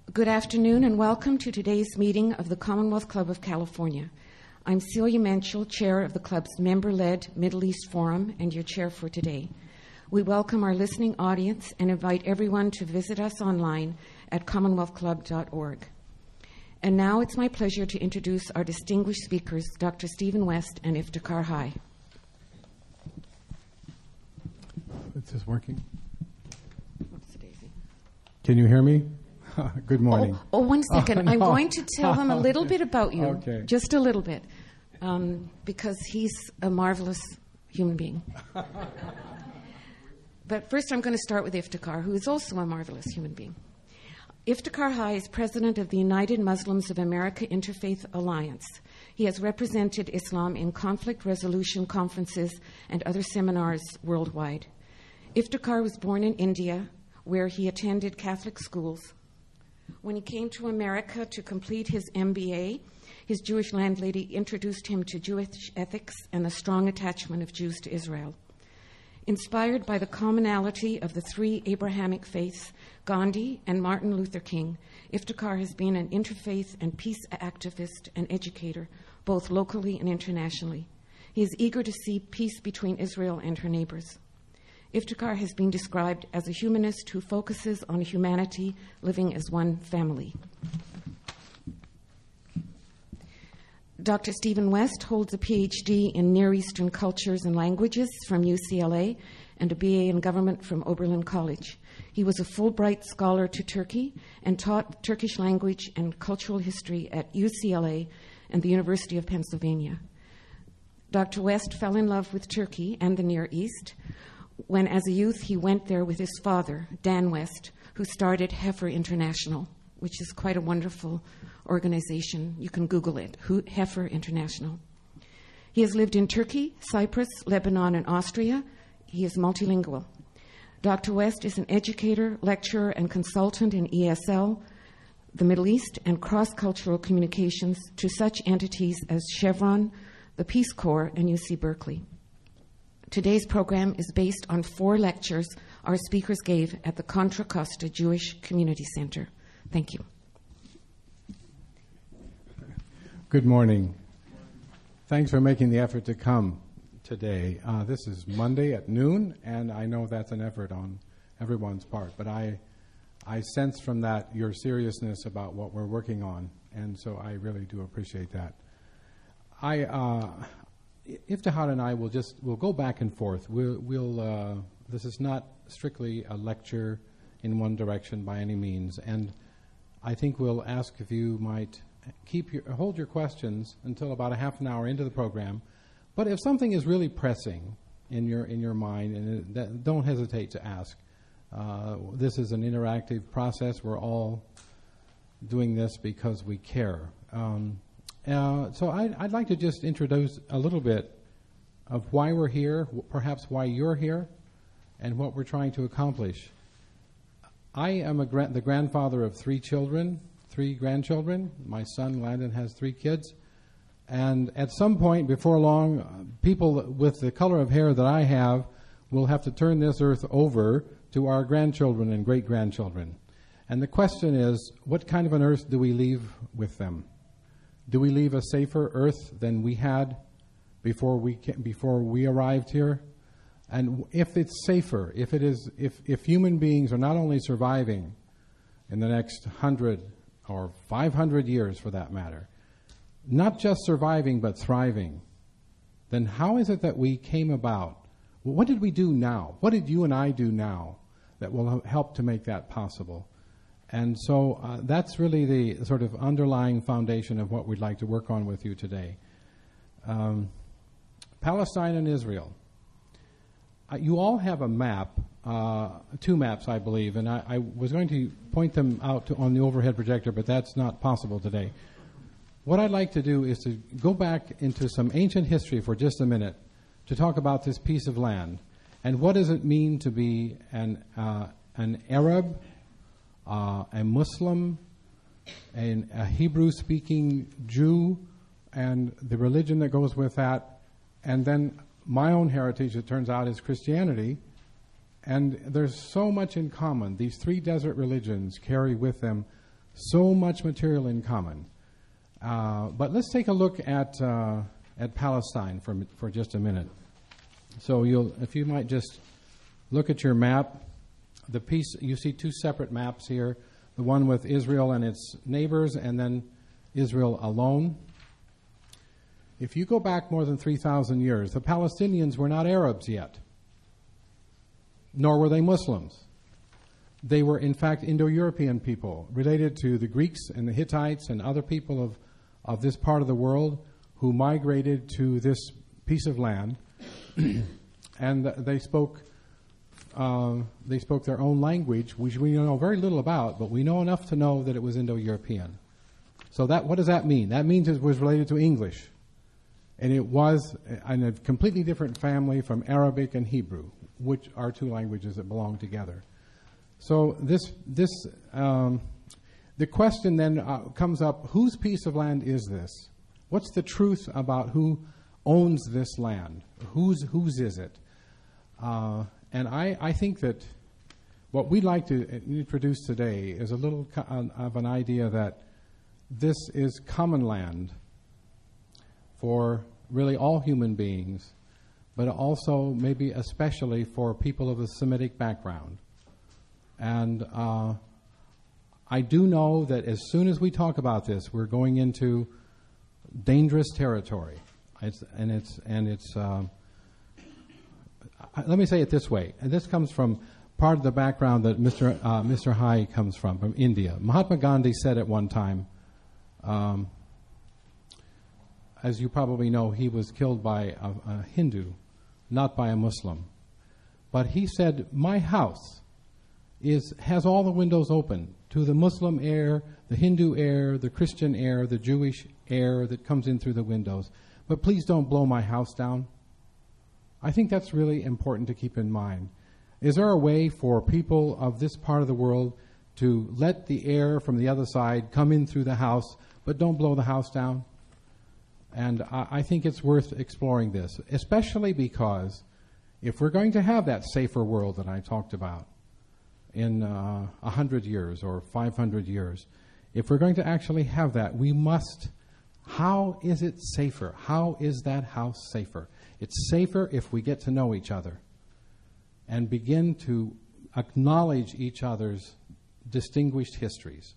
Good afternoon and welcome to today's meeting of the Commonwealth Club of California. I'm Celia Menschel, chair of the club's member-led Middle East Forum and your chair for today. We welcome our listening audience and invite everyone to visit us online at commonwealthclub.org. And now it's my pleasure to introduce our distinguished speakers, Dr. Stephen West and Iftikhar Hai. Is this working? Can you hear me? Good morning. One second. No. I'm going to tell him a little bit about you. Okay. Just a little bit. Because he's a marvelous human being. But first I'm going to start with Iftikhar, who is also a marvelous human being. Iftikhar Hai is president of the United Muslims of America Interfaith Alliance. He has represented Islam in conflict resolution conferences and other seminars worldwide. Iftikhar was born in India, where he attended Catholic schools. When he came to America to complete his MBA, his Jewish landlady introduced him to Jewish ethics and the strong attachment of Jews to Israel. Inspired by the commonality of the three Abrahamic faiths, Gandhi and Martin Luther King, Iftikhar has been an interfaith and peace activist and educator, both locally and internationally. He is eager to see peace between Israel and her neighbors. Iftikhar has been described as a humanist who focuses on humanity living as one family. Dr. Stephen West holds a PhD in Near Eastern Cultures and Languages from UCLA and a BA in Government from Oberlin College. He was a Fulbright scholar to Turkey and taught Turkish language and cultural history at UCLA and the University of Pennsylvania. Dr. West fell in love with Turkey and the Near East when, as a youth, he went there with his father, Dan West, who started Heifer International, which is quite a wonderful organization. You can Google it, Heifer International. He has lived in Turkey, Cyprus, Lebanon, and Austria. He is multilingual. Dr. West is an educator, lecturer, and consultant in ESL, the Middle East, and cross-cultural communications to such entities as Chevron, the Peace Corps, and UC Berkeley. Today's program is based on 4 lectures our speakers gave at the Contra Costa Jewish Community Center. Thank you. Good morning. Thanks for making the effort to come today. This is Monday at noon, and I know that's an effort on everyone's part, but I sense from that your seriousness about what we're working on, and so I really do appreciate that. Iftikhar and I we'll go back and forth. This is not strictly a lecture in one direction by any means, and I think we'll ask if you might hold your questions until about a half an hour into the program. But if something is really pressing in your mind, and don't hesitate to ask. This is an interactive process. We're all doing this because we care. So I'd like to just introduce a little bit of why we're here, perhaps why you're here, and what we're trying to accomplish. I am the grandfather of 3 grandchildren. My son, Landon, has 3 kids. And at some point before long, people with the color of hair that I have will have to turn this earth over to our grandchildren and great-grandchildren. And the question is, what kind of an earth do we leave with them? Do we leave a safer earth than we had before we arrived here? And if it's safer, if human beings are not only surviving in the next 100 or 500 years for that matter, not just surviving but thriving, then how is it that we came about? Well, what did we do now? What did you and I do now that will help to make that possible? And so that's really the sort of underlying foundation of what we'd like to work on with you today. Palestine and Israel. You all have a map, 2 maps, I believe, and I was going to point them out on the overhead projector, but that's not possible today. What I'd like to do is to go back into some ancient history for just a minute to talk about this piece of land. And what does it mean to be an Arab, a Muslim, a Hebrew-speaking Jew, and the religion that goes with that, and then my own heritage, it turns out, is Christianity, and there's so much in common. These 3 desert religions carry with them So much material in common. But let's take a look at Palestine for just a minute. So if you might just look at your map, the piece, you see two separate maps here, the one with Israel and its neighbors, and then Israel alone. If you go back more than 3,000 years, the Palestinians were not Arabs yet, nor were they Muslims. They were, in fact, Indo-European people related to the Greeks and the Hittites and other people of this part of the world who migrated to this piece of land, and they spoke their own language, which we know very little about, but we know enough to know that it was Indo-European. So what does that mean? That means it was related to English, and it was in a completely different family from Arabic and Hebrew, which are two languages that belong together. So the question then comes up, whose piece of land is this? What's the truth about who owns this land? Whose is it? And I think that what we'd like to introduce today is a little of an idea that this is common land for really all human beings, but also maybe especially for people of a Semitic background. And I do know that as soon as we talk about this, we're going into dangerous territory. Let me say it this way, and this comes from part of the background that Mr. Hai comes from India. Mahatma Gandhi said at one time, as you probably know, he was killed by a Hindu, not by a Muslim. But he said, my house has all the windows open to the Muslim air, the Hindu air, the Christian air, the Jewish air that comes in through the windows. But please don't blow my house down. I think that's really important to keep in mind. Is there a way for people of this part of the world to let the air from the other side come in through the house, but don't blow the house down? And I think it's worth exploring this, especially because if we're going to have that safer world that I talked about in 100 years or 500 years, if we're going to actually have that, we must. How is it safer? How is that house safer? It's safer if we get to know each other and begin to acknowledge each other's distinguished histories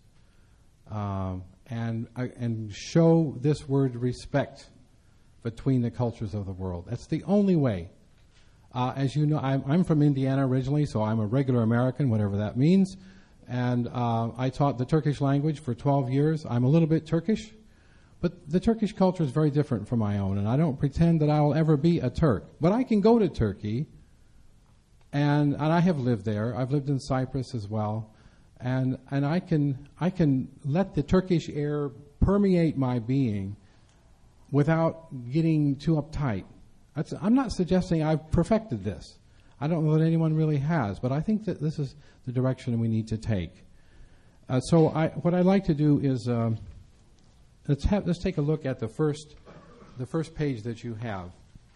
and show this word respect between the cultures of the world. That's the only way. As you know, I'm from Indiana originally, so I'm a regular American, whatever that means. And I taught the Turkish language for 12 years. I'm a little bit Turkish, but the Turkish culture is very different from my own, and I don't pretend that I will ever be a Turk. But I can go to Turkey, and I have lived there. I've lived in Cyprus as well. And I can let the Turkish air permeate my being without getting too uptight. I'm not suggesting I've perfected this. I don't know that anyone really has, but I think that this is the direction we need to take. So what I'd like to do is let's take a look at the first page that you have.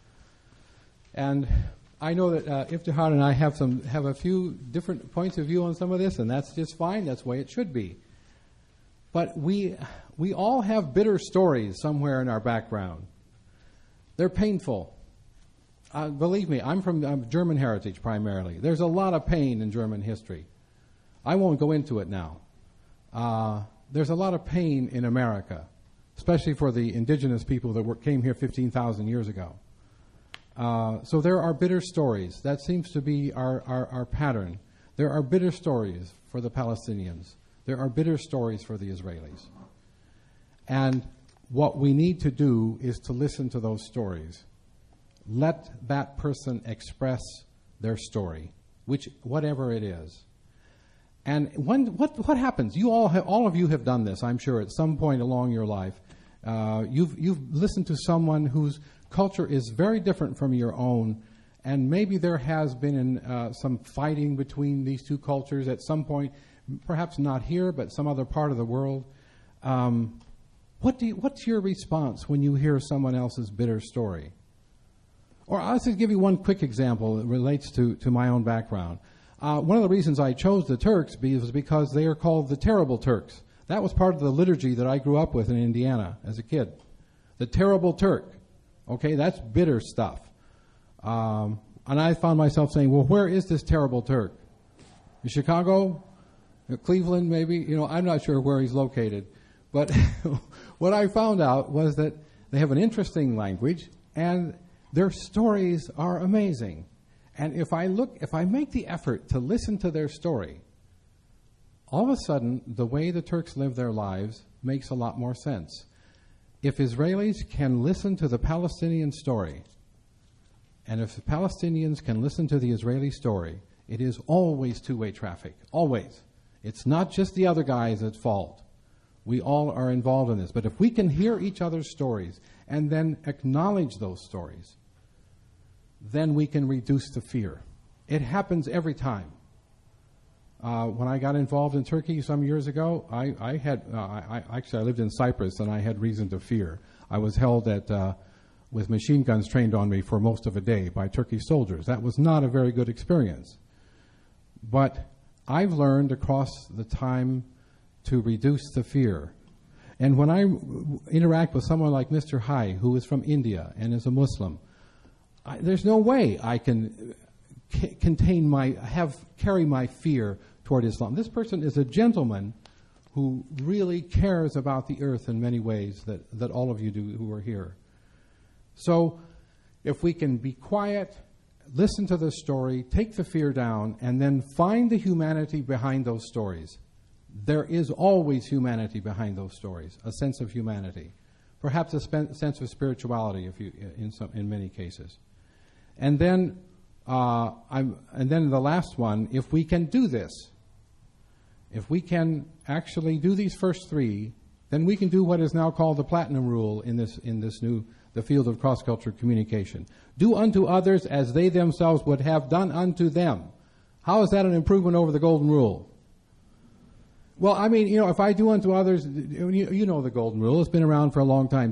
And I know that Iftihar and I have a few different points of view on some of this, and that's just fine. That's the way it should be. But we all have bitter stories somewhere in our background. They're painful. Believe me, I'm from German heritage primarily. There's a lot of pain in German history. I won't go into it now. There's a lot of pain in America, especially for the indigenous people that came here 15,000 years ago. So there are bitter stories. That seems to be our pattern. There are bitter stories for the Palestinians. There are bitter stories for the Israelis. And what we need to do is to listen to those stories. Let that person express their story, whatever it is. And what happens? You all of you have done this, I'm sure, at some point along your life. You've listened to someone whose culture is very different from your own, and maybe there has been some fighting between these two cultures at some point, perhaps not here, but some other part of the world. What's your response when you hear someone else's bitter story? Or I'll just give you one quick example that relates to my own background. One of the reasons I chose the Turks was because they are called the terrible Turks. That was part of the liturgy that I grew up with in Indiana as a kid. The Terrible Turk. Okay, that's bitter stuff. And I found myself saying, well, where is this Terrible Turk? In Chicago? Cleveland, maybe? I'm not sure where he's located. But what I found out was that they have an interesting language, and their stories are amazing. And if I make the effort to listen to their story, all of a sudden, the way the Turks live their lives makes a lot more sense. If Israelis can listen to the Palestinian story, and if the Palestinians can listen to the Israeli story, it is always two-way traffic. Always. It's not just the other guys at fault. We all are involved in this. But if we can hear each other's stories and then acknowledge those stories, then we can reduce the fear. It happens every time. When I got involved in Turkey some years ago, I lived in Cyprus, and I had reason to fear. I was held with machine guns trained on me for most of a day by Turkish soldiers. That was not a very good experience. But I've learned across the time to reduce the fear. And when I interact with someone like Mr. Hai, who is from India and is a Muslim, there's no way I can carry my fear toward Islam. This person is a gentleman who really cares about the earth in many ways that all of you do who are here. So if we can be quiet, listen to the story, take the fear down, and then find the humanity behind those stories. There is always humanity behind those stories, a sense of humanity, perhaps a sense of spirituality in many cases. And then the last one, if we can do this, if we can actually do these first three, then we can do what is now called the platinum rule in the field of cross-cultural communication. Do unto others as they themselves would have done unto them. How is that an improvement over the golden rule? Well, I mean, if I do unto others, you know the golden rule. It's been around for a long time.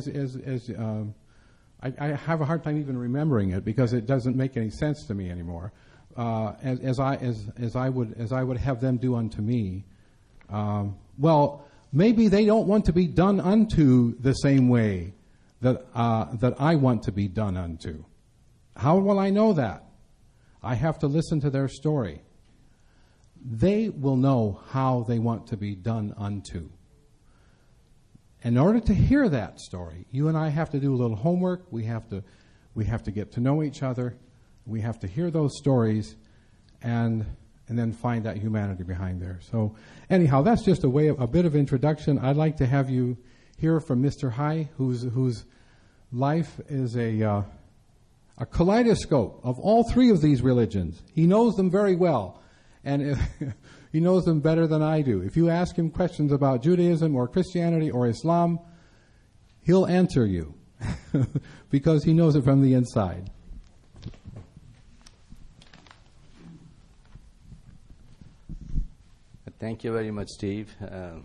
I have a hard time even remembering it because it doesn't make any sense to me anymore. As I would have them do unto me. Well, maybe they don't want to be done unto the same way that I want to be done unto. How will I know that? I have to listen to their story. They will know how they want to be done unto. In order to hear that story, you and I have to do a little homework. We have to get to know each other. We have to hear those stories, and then find that humanity behind there. So, anyhow, that's just a bit of introduction. I'd like to have you hear from Mr. Hai, whose life is a kaleidoscope of all three of these religions. He knows them very well, and he knows them better than I do. If you ask him questions about Judaism or Christianity or Islam, he'll answer you because he knows it from the inside. Thank you very much, Steve.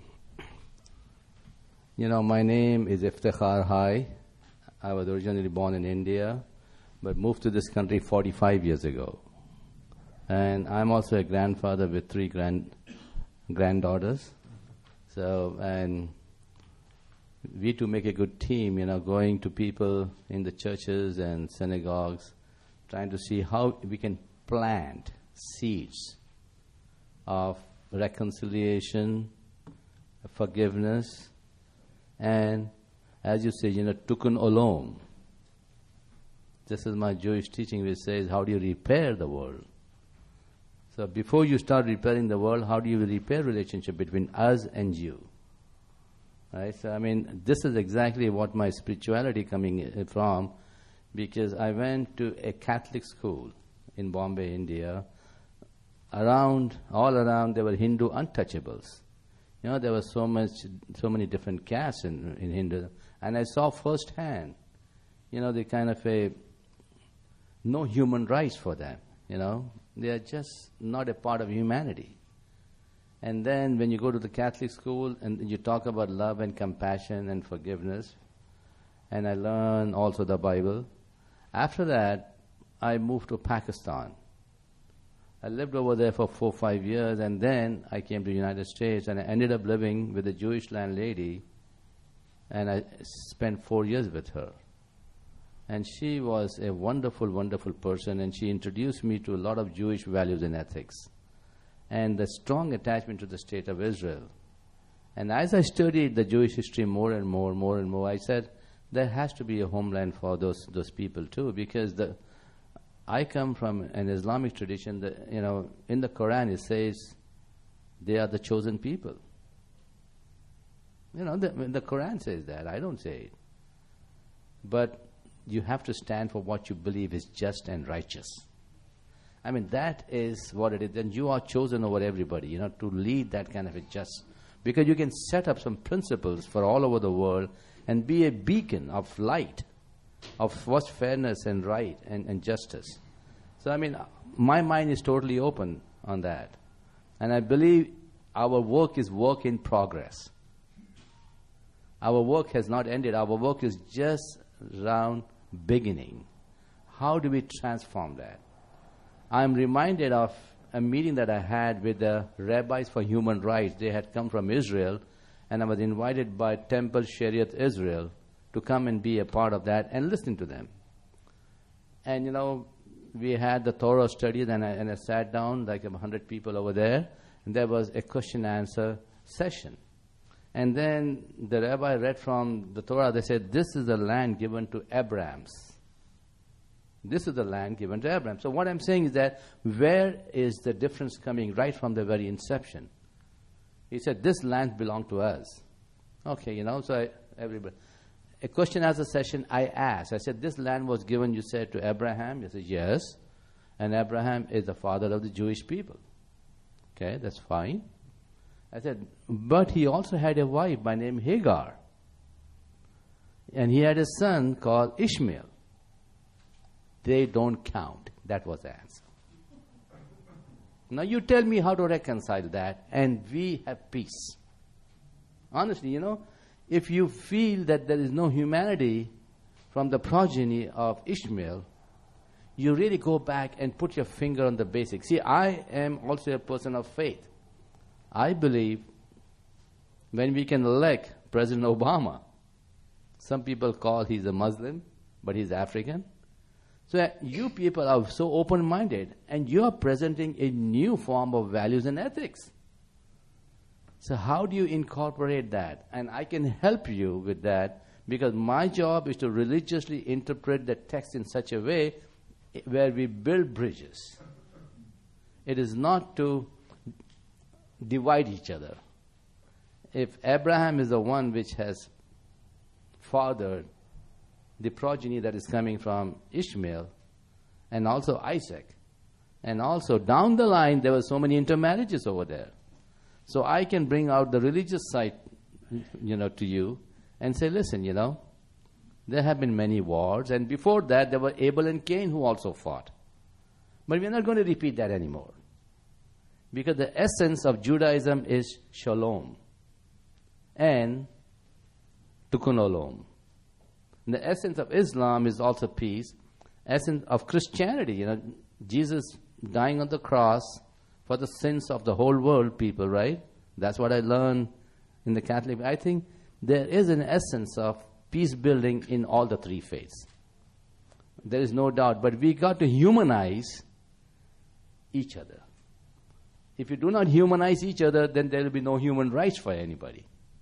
My name is Iftikhar Hai. I was originally born in India, but moved to this country 45 years ago. And I'm also a grandfather with 3 granddaughters. So, and we two make a good team, going to people in the churches and synagogues, trying to see how we can plant seeds of reconciliation, forgiveness, and, as you say, tikkun olam. This is my Jewish teaching, which says, how do you repair the world? So before you start repairing the world, how do you repair relationship between us and you? Right? So, this is exactly what my spirituality coming from, because I went to a Catholic school in Bombay, India. All around, there were Hindu untouchables. There was so many different castes in Hindu, and I saw firsthand, the kind of no human rights for them. They are just not a part of humanity. And then when you go to the Catholic school and you talk about love and compassion and forgiveness, and I learn also the Bible. After that, I moved to Pakistan. I lived over there for 4 or 5 years, and then I came to the United States, and I ended up living with a Jewish landlady, and I spent 4 years with her. And she was a wonderful, wonderful person, and she introduced me to a lot of Jewish values and ethics, and the strong attachment to the state of Israel. And as I studied the Jewish history more and more, I said, there has to be a homeland for those people too, because I come from an Islamic tradition that, in the Quran it says they are the chosen people. The Quran says that. I don't say it. But you have to stand for what you believe is just and righteous. I mean, that is what it is. And you are chosen over everybody, to lead that kind of a just. Because you can set up some principles for all over the world and be a beacon of light, of what's fairness and right and justice. So, I mean, my mind is totally open on that. And I believe our work is work in progress. Our work has not ended. Our work is just around beginning. How do we transform that? I'm reminded of a meeting that I had with the Rabbis for Human Rights. They had come from Israel, and I was invited by Temple Shariat Israel to come and be a part of that and listen to them. And, we had the Torah study, and I sat down, like 100 people over there, and there was a question-answer session. And then the rabbi read from the Torah. They said, this is the land given to Abrahams. This is the land given to Abraham. So what I'm saying is that where is the difference coming right from the very inception? He said, this land belonged to us. Okay, so everybody. A question as a session I asked. I said, this land was given, you said, to Abraham? He said, yes. And Abraham is the father of the Jewish people. Okay, that's fine. I said, but he also had a wife by name Hagar. And he had a son called Ishmael. They don't count. That was the answer. Now you tell me how to reconcile that, and we have peace. Honestly, if you feel that there is no humanity from the progeny of Ishmael, you really go back and put your finger on the basics. See, I am also a person of faith. I believe when we can elect President Obama, some people call he's a Muslim, but he's African. So you people are so open-minded, and you are presenting a new form of values and ethics. So how do you incorporate that? And I can help you with that, because my job is to religiously interpret the text in such a way where we build bridges. It is not to divide each other. If Abraham is the one which has fathered the progeny that is coming from Ishmael, and also Isaac, and also down the line there were so many intermarriages over there. So I can bring out the religious side, to you, and say, listen, there have been many wars, and before that there were Abel and Cain who also fought. But we're not going to repeat that anymore. Because the essence of Judaism is shalom and tikkun olam. The essence of Islam is also peace. Essence of Christianity, Jesus dying on the cross for the sins of the whole world, people, right? That's what I learned in the Catholic. I think there is an essence of peace building in all the three faiths. There is no doubt. But we got to humanize each other. If you do not humanize each other, then there will be no human rights for anybody.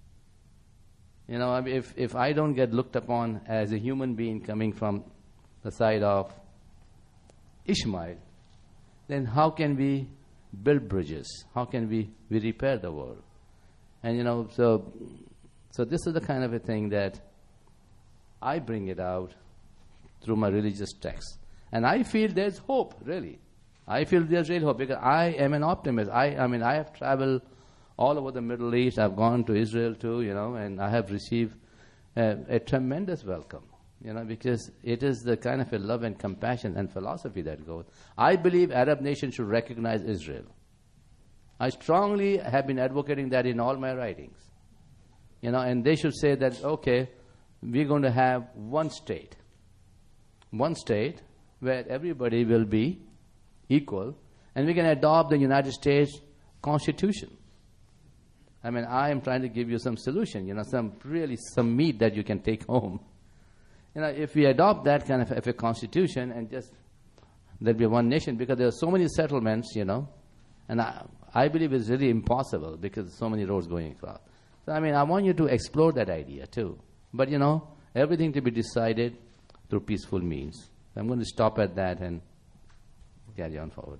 If I don't get looked upon as a human being coming from the side of Ishmael, then how can we build bridges? How can we repair the world? And so this is the kind of a thing that I bring it out through my religious texts. And I feel there's hope, really. I feel there's real hope, because I am an optimist. I have traveled all over the Middle East. I've gone to Israel too, and I have received a tremendous welcome, because it is the kind of a love and compassion and philosophy that goes. I believe Arab nations should recognize Israel. I strongly have been advocating that in all my writings. And they should say that, okay, we're going to have one state where everybody will be equal, And we can adopt the United States Constitution. I mean, I am trying to give you some solution, some meat that you can take home. If we adopt that kind of a constitution and just, there'll be one nation, because there are so many settlements, and I believe it's really impossible because there's so many roads going across. So, I want you to explore that idea too. But, everything to be decided through peaceful means. I'm going to stop at that and carry on forward.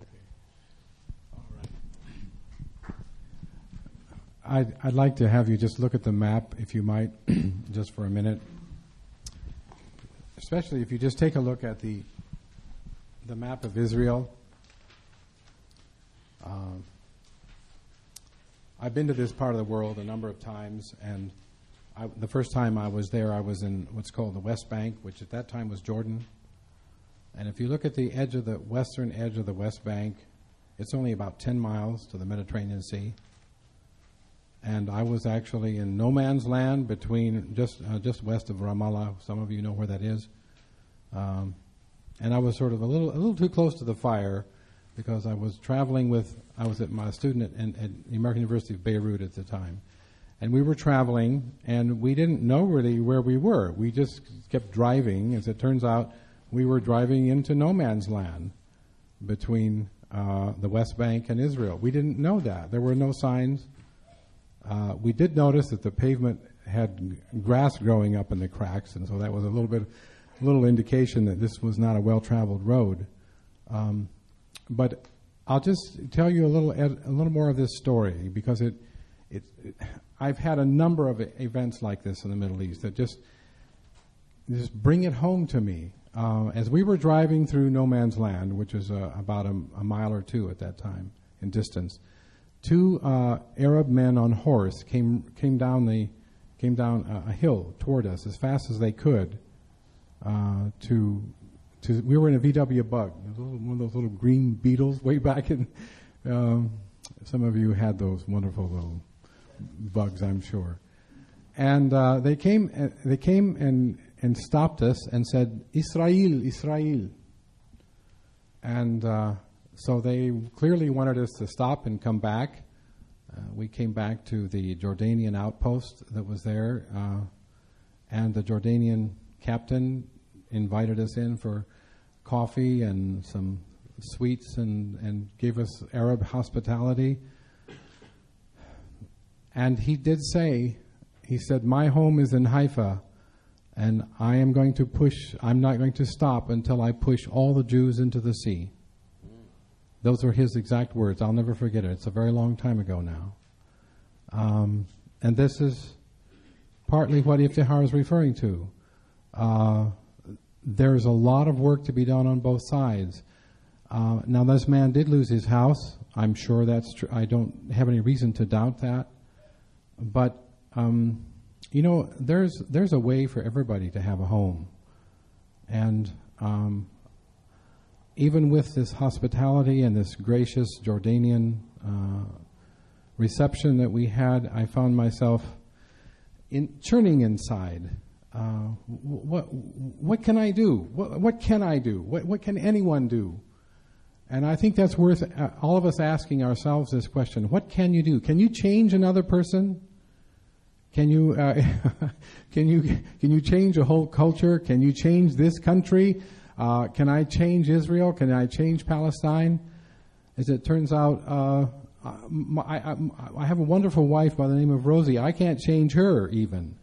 I'd like to have you just look at the map, if you might, just for a minute. Especially if you just take a look at the map of Israel. I've been to this part of the world a number of times, and the first time I was there, I was in what's called the West Bank, which at that time was Jordan. And if you look at the western edge of the West Bank, it's only about 10 miles to the Mediterranean Sea. And I was actually in no man's land between just west of Ramallah. Some of you know where that is. And I was sort of a little too close to the fire because I was at my student at the American University of Beirut at the time. And we were traveling, and we didn't know really where we were. We just kept driving. As it turns out, we were driving into no man's land between the West Bank and Israel. We didn't know that. There were no signs. We did notice that the pavement had grass growing up in the cracks, and so that was a little indication that this was not a well-traveled road. But I'll just tell you a little more of this story because I've had a number of events like this in the Middle East that just bring it home to me. As we were driving through no man's land, which was about a mile or two at that time in distance, two Arab men on horse came down a hill toward us as fast as they could. We were in a VW Bug, one of those little green Beetles way back in. Some of you had those wonderful little bugs, I'm sure. And they came and stopped us and said, "Israel, Israel." And so they clearly wanted us to stop and come back. We came back to the Jordanian outpost that was there, and the Jordanian captain invited us in for coffee and some sweets and gave us Arab hospitality. And he did say, he said, "My home is in Haifa, and I'm not going to stop until I push all the Jews into the sea." Those were his exact words. I'll never forget it. It's a very long time ago now. And this is partly what Iftihar is referring to. There's a lot of work to be done on both sides. Now, this man did lose his house. I'm sure that's true. I don't have any reason to doubt that. But, there's a way for everybody to have a home. And even with this hospitality and this gracious Jordanian reception that we had, I found myself churning inside. What can I do? What can I do? What can anyone do? And I think that's worth all of us asking ourselves this question: what can you do? Can you change another person? Can you can you change a whole culture? Can you change this country? Can I change Israel? Can I change Palestine? As it turns out, I have a wonderful wife by the name of Rosie. I can't change her even,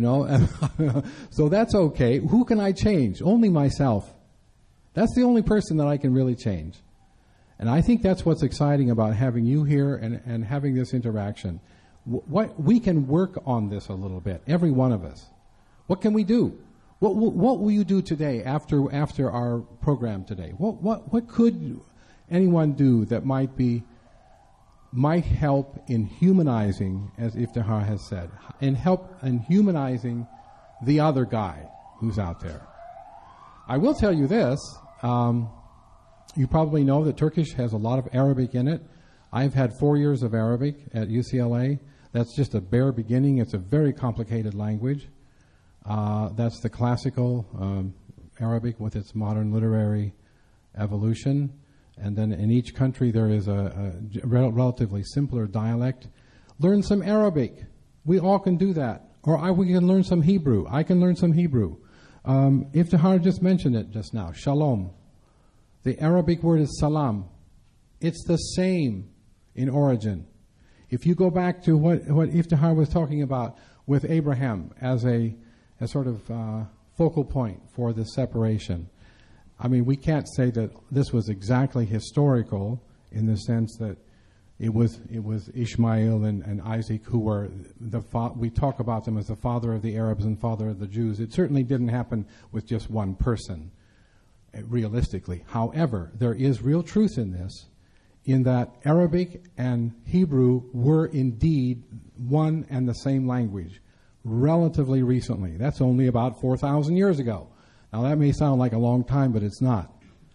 so that's okay. Who can I change? Only myself. That's the only person that I can really change. And I think that's what's exciting about having you here and having this interaction. What we can work on this a little bit, every one of us. What can we do? What will you do today after our program today? What could anyone do that might help in humanizing, as Iftihar has said, and help in humanizing the other guy who's out there? I will tell you this. You probably know that Turkish has a lot of Arabic in it. I've had 4 years of Arabic at UCLA. That's just a bare beginning. It's a very complicated language. That's the classical Arabic with its modern literary evolution. And then in each country there is a relatively simpler dialect. Learn some Arabic. We all can do that. Or we can learn some Hebrew. I can learn some Hebrew. Iftihar just mentioned it just now. Shalom. The Arabic word is salam. It's the same in origin. If you go back to what Iftihar was talking about with Abraham as a sort of focal point for the separation, I mean, we can't say that this was exactly historical in the sense that it was Ishmael and Isaac who were we talk about them as the father of the Arabs and father of the Jews. It certainly didn't happen with just one person, realistically. However, there is real truth in this, in that Arabic and Hebrew were indeed one and the same language relatively recently. That's only about 4,000 years ago. Now, that may sound like a long time, but it's not.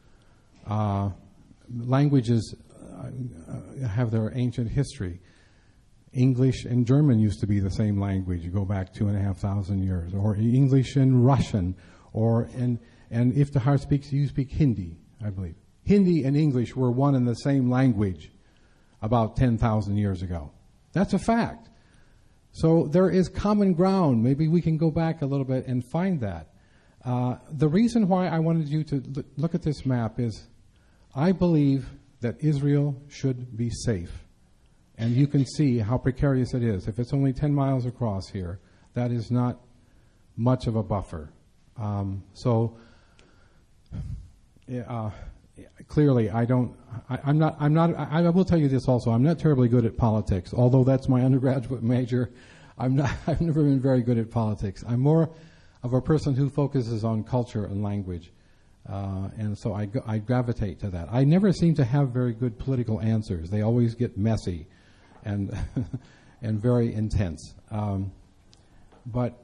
Languages have their ancient history. English and German used to be the same language. You go back 2,500 years. Or English and Russian. And Iftihar you speak Hindi, I believe. Hindi and English were one and the same language about 10,000 years ago. That's a fact. So there is common ground. Maybe we can go back a little bit and find that. The reason why I wanted you to look at this map is I believe that Israel should be safe. And you can see how precarious it is. If it's only 10 miles across here, that is not much of a buffer. Clearly, I will tell you this also. I'm not terribly good at politics, although that's my undergraduate major. I've never been very good at politics. I'm more of a person who focuses on culture and language. And so I gravitate to that. I never seem to have very good political answers. They always get messy and and very intense. But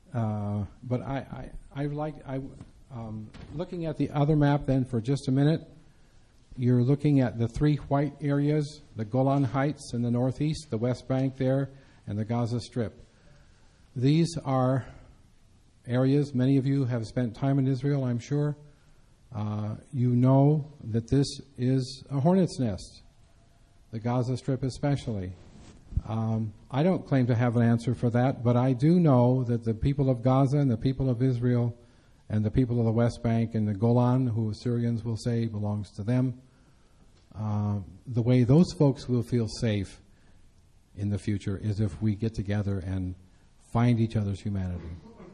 looking at the other map then for just a minute, you're looking at the three white areas, the Golan Heights in the northeast, the West Bank there, and the Gaza Strip. These are areas, many of you have spent time in Israel, I'm sure. You know that this is a hornet's nest, the Gaza Strip especially. I don't claim to have an answer for that, but I do know that the people of Gaza and the people of Israel and the people of the West Bank and the Golan, who Syrians will say belongs to them, the way those folks will feel safe in the future is if we get together and find each other's humanity.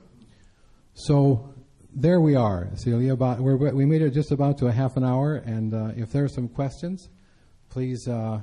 So there we are, Celia. We made it just about to a half an hour, and if there are some questions, please let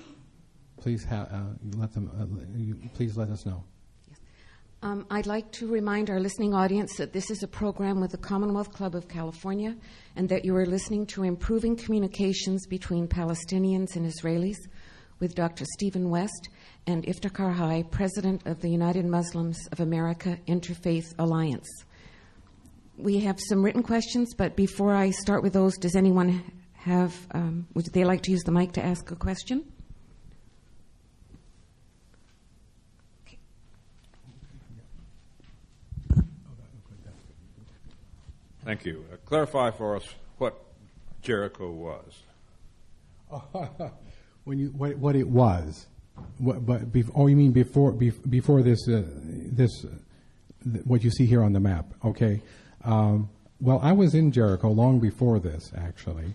us know. I'd like to remind our listening audience that this is a program with the Commonwealth Club of California and that you are listening to Improving Communications Between Palestinians and Israelis with Dr. Stephen West and Iftikhar Hai, President of the United Muslims of America Interfaith Alliance. We have some written questions, but before I start with those, does anyone would they like to use the mic to ask a question? Thank you. Clarify for us what Jericho was. What it was, you mean before this what you see here on the map? Okay. Well, I was in Jericho long before this, actually.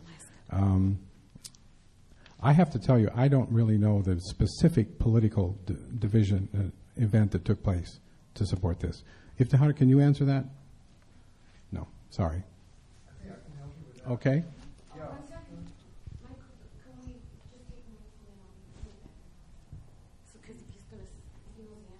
I have to tell you, I don't really know the specific political division event that took place to support this. Iftihar, can you answer that? No, sorry. I think I can help you with that. Okay. Yeah. One second. Michael, can we just take a minute from him on feedback? So, because he knows the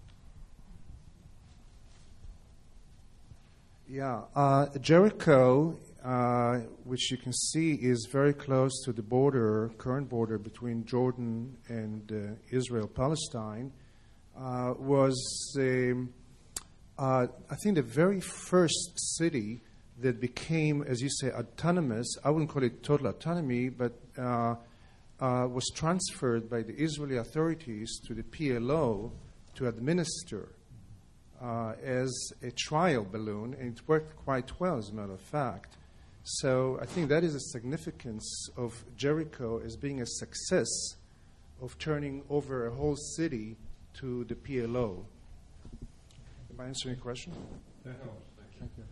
answer. Yeah, Jericho, which you can see is very close to the current border between Jordan and Israel, Palestine, was, I think, the very first city that became, as you say, autonomous. I wouldn't call it total autonomy, but was transferred by the Israeli authorities to the PLO to administer as a trial balloon, and it worked quite well, as a matter of fact. So I think that is the significance of Jericho as being a success of turning over a whole city to the PLO. Am I answering your question? That helps. Thank you.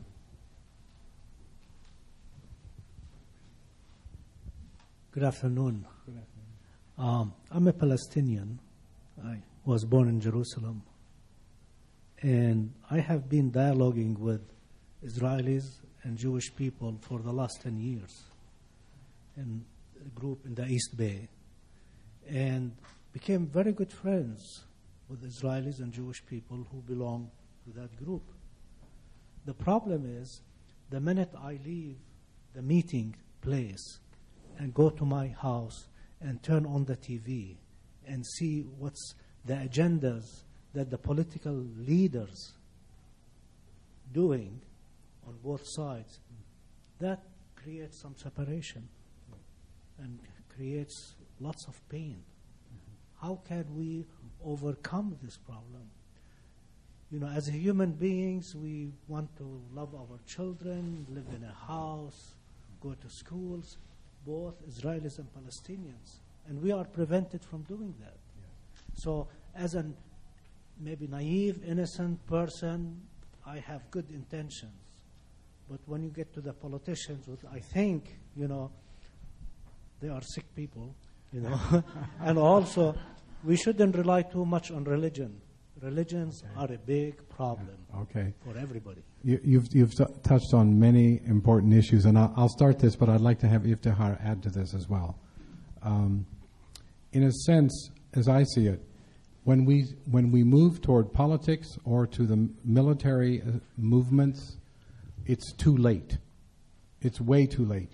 Good afternoon. I'm a Palestinian. I was born in Jerusalem. And I have been dialoguing with Israelis and Jewish people for the last 10 years in a group in the East Bay. And became very good friends with Israelis and Jewish people who belong to that group. The problem is, the minute I leave the meeting place and go to my house and turn on the TV and see what's the agendas that the political leaders doing on both sides, that creates some separation and creates lots of pain. How can we overcome this problem? You know, as human beings, we want to love our children, live in a house, go to schools, both Israelis and Palestinians. And we are prevented from doing that. So as a maybe naive, innocent person, I have good intentions. But when you get to the politicians, I think, you know, they are sick people, you know. And also, we shouldn't rely too much on religion. Religions are a big problem for everybody. You've touched on many important issues, and I'll start this, but I'd like to have Iftihar add to this as well. In a sense, as I see it, when we move toward politics or to the military movements, it's too late. It's way too late.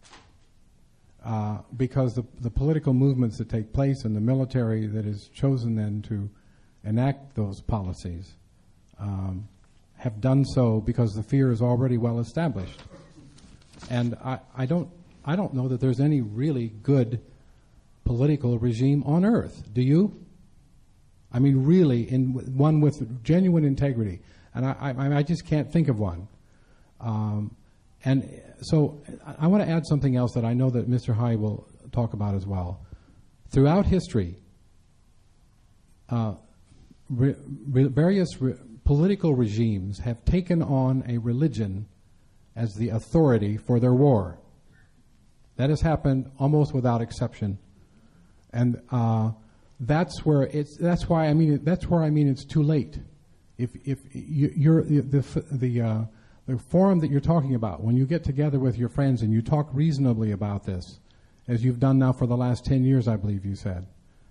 Because the political movements that take place and the military that is chosen then to enact those policies have done so because the fear is already well established. And I don't know that there's any really good political regime on earth. Do you? I mean, really, one with genuine integrity. And I just can't think of one. And so I want to add something else that I know that Mr. Hai will talk about as well. Throughout history, various political regimes have taken on a religion as the authority for their war. That has happened almost without exception. And that's why I mean it's too late. If you're the forum that you're talking about, when you get together with your friends and you talk reasonably about this, as you've done now for the last 10 years, I believe you said,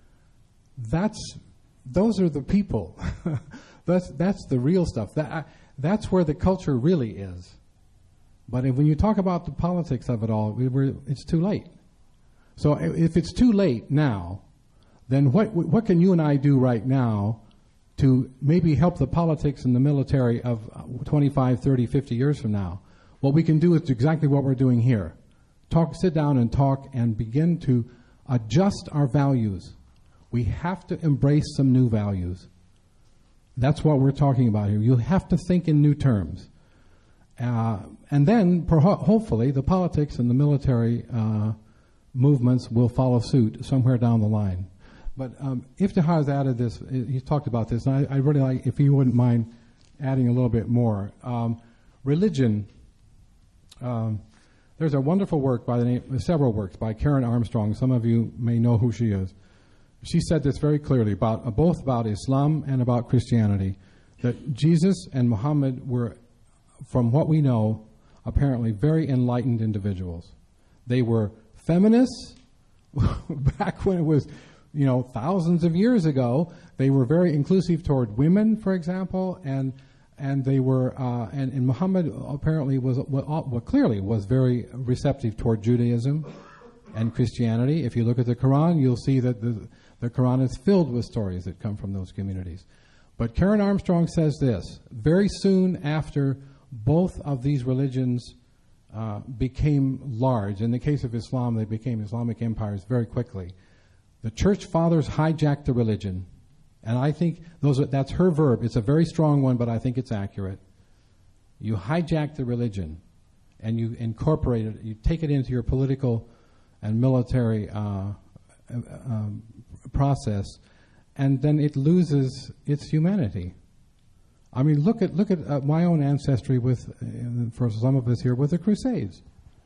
those are the people. that's the real stuff. That's where the culture really is. But when you talk about the politics of it all, it's too late. So if it's too late now, then what can you and I do right now to maybe help the politics and the military of 25, 30, 50 years from now? What we can do is exactly what we're doing here. Sit down and talk and begin to adjust our values. We have to embrace some new values. That's what we're talking about here. You have to think in new terms. And then, hopefully, the politics and the military movements will follow suit somewhere down the line. But Iftihar has added this. He's talked about this, and I really like, if you wouldn't mind adding a little bit more. Religion. There's a wonderful work several works by Karen Armstrong. Some of you may know who she is. She said this very clearly, both about Islam and about Christianity, that Jesus and Muhammad were, from what we know, apparently very enlightened individuals. They were feminists back when it was, thousands of years ago. They were very inclusive toward women, for example, and they were, and Muhammad apparently clearly was very receptive toward Judaism and Christianity. If you look at the Quran, you'll see that the Quran is filled with stories that come from those communities. But Karen Armstrong says this: very soon after both of these religions became large, in the case of Islam, they became Islamic empires very quickly. The church fathers hijacked the religion. And I think that's her verb. It's a very strong one, but I think it's accurate. You hijack the religion. and you incorporate it, you take it into your political and military process, and then it loses its humanity. I mean, look at my own ancestry with, for some of us here, with the Crusades.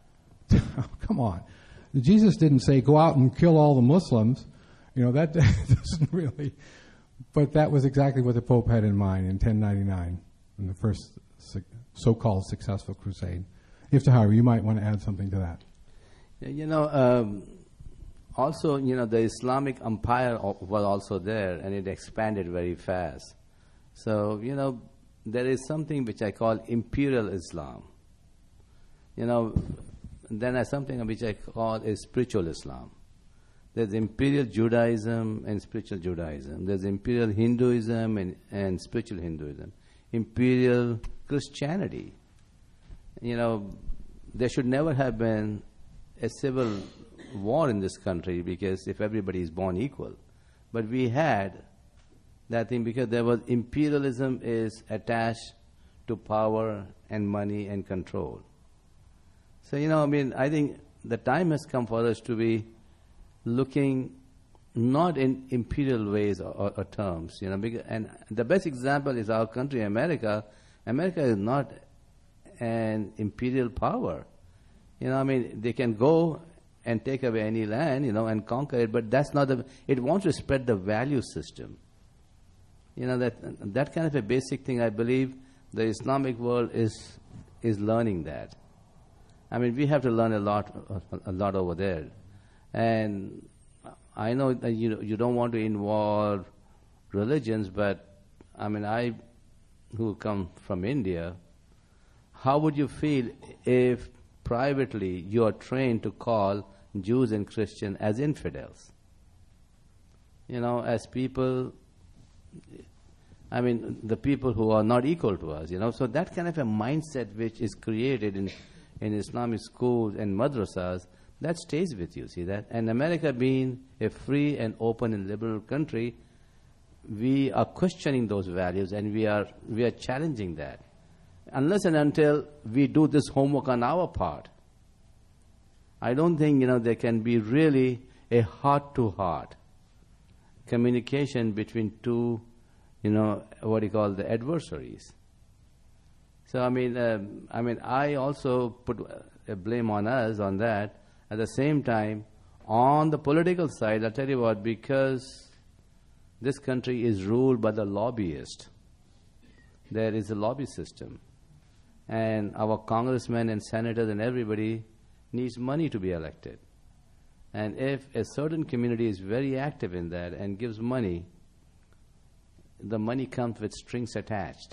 Come on. Jesus didn't say, go out and kill all the Muslims. You know, that doesn't really... But that was exactly what the Pope had in mind in 1099, in the first so-called successful crusade. Iftihar, you might want to add something to that. You know, also, you know, the Islamic empire was also there, and it expanded very fast. So, you know, there is something which I call imperial Islam. You know, then there's something which I call is spiritual Islam. There's imperial Judaism and spiritual Judaism. There's imperial Hinduism and spiritual Hinduism. Imperial Christianity. You know, there should never have been a civil war in this country, because if everybody is born equal. But we had that thing because there was imperialism is attached to power and money and control. So, you know, I mean, I think the time has come for us to be looking not in imperial ways or terms, you know, because, and the best example is our country, America. America is not an imperial power. You know, I mean, they can go and take away any land, you know, and conquer it, but that's not it wants to spread the value system. You know, that kind of a basic thing, I believe the Islamic world is learning that. I mean, we have to learn a lot over there. And I know that you don't want to involve religions, but I mean, I, who come from India, how would you feel if privately you are trained to call Jews and Christians as infidels? You know, as people, I mean, the people who are not equal to us, you know. So that kind of a mindset which is created in Islamic schools and madrasas, that stays with you, see that? And America being a free and open and liberal country, we are questioning those values, and we are challenging that. Unless and until we do this homework on our part, I don't think, you know, there can be really a heart-to-heart communication between two, you know, what you call the adversaries. So, I mean, I also put a blame on us on that. At the same time, on the political side, I'll tell you what, because this country is ruled by the lobbyist. There is a lobby system. And our congressmen and senators and everybody needs money to be elected. And if a certain community is very active in that and gives money, the money comes with strings attached.